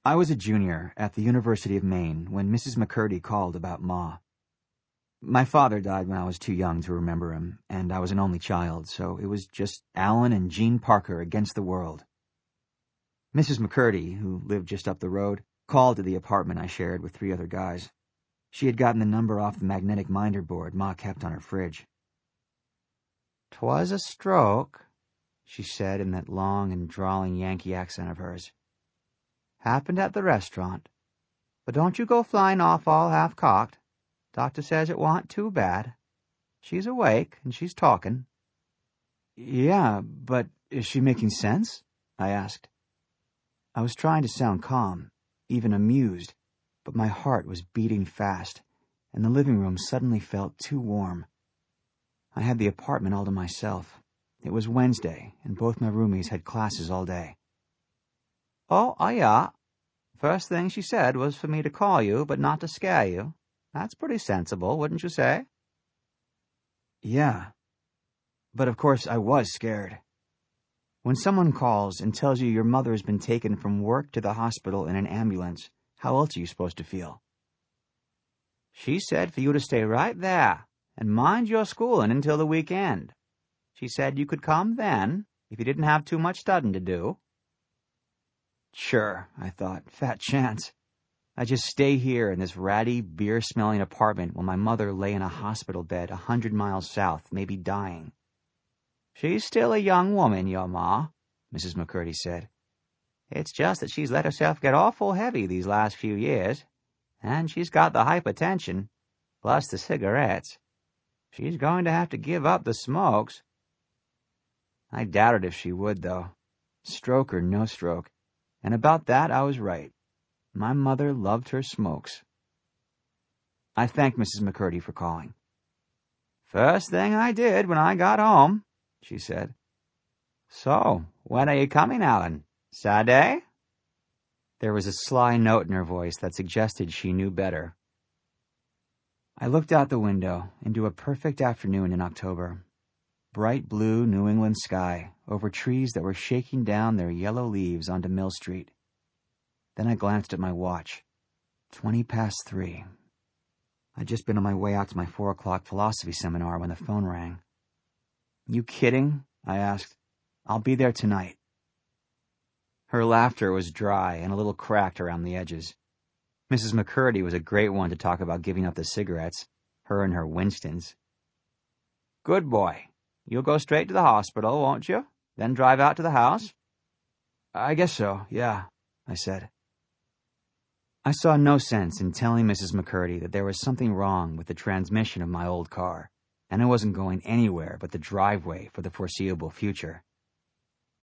I was a junior at the University of Maine when Mrs. McCurdy called about Ma. My father died when I was too young to remember him, and I was an only child, so it was just Alan and Jean Parker against the world. Mrs. McCurdy, who lived just up the road, called to the apartment I shared with 3 other guys. She had gotten the number off the magnetic minder board Ma kept on her fridge. "'Twas a stroke," she said in that long and drawling Yankee accent of hers. "Happened at the restaurant. But don't you go flying off all half-cocked. Doctor says it wa'n't too bad. She's awake, and she's talking." "Yeah, but is she making sense?" I asked. I was trying to sound calm, even amused, but my heart was beating fast, and the living room suddenly felt too warm. I had the apartment all to myself. It was Wednesday, and both my roomies had classes all day. "Oh, yeah. First thing she said was for me to call you, but not to scare you. That's pretty sensible, wouldn't you say?" "Yeah. But of course I was scared. When someone calls and tells you your mother has been taken from work to the hospital in an ambulance, how else are you supposed to feel?" "She said for you to stay right there and mind your schooling until the weekend. She said you could come then, if you didn't have too much studying to do." Sure, I thought, fat chance. I'd just stay here in this ratty, beer-smelling apartment while my mother lay in a hospital bed 100 miles south, maybe dying. "She's still a young woman, your ma," Mrs. McCurdy said. "It's just that she's let herself get awful heavy these last few years, and she's got the hypertension, plus the cigarettes. She's going to have to give up the smokes." I doubted if she would, though. Stroke or no stroke. And about that I was right. My mother loved her smokes. I thanked Mrs. McCurdy for calling. "First thing I did when I got home," she said. "So, when are you coming, Alan? Saturday?" There was a sly note in her voice that suggested she knew better. I looked out the window into a perfect afternoon in October. Bright blue New England sky over trees that were shaking down their yellow leaves onto Mill Street. Then I glanced at my watch. 3:20. I'd just been on my way out to my 4 o'clock philosophy seminar when the phone rang. "You kidding?" I asked. "I'll be there tonight." Her laughter was dry and a little cracked around the edges. Mrs. McCurdy was a great one to talk about giving up the cigarettes, her and her Winstons. "Good boy. You'll go straight to the hospital, won't you? Then drive out to the house?" "I guess so, yeah," I said. I saw no sense in telling Mrs. McCurdy that there was something wrong with the transmission of my old car, and I wasn't going anywhere but the driveway for the foreseeable future.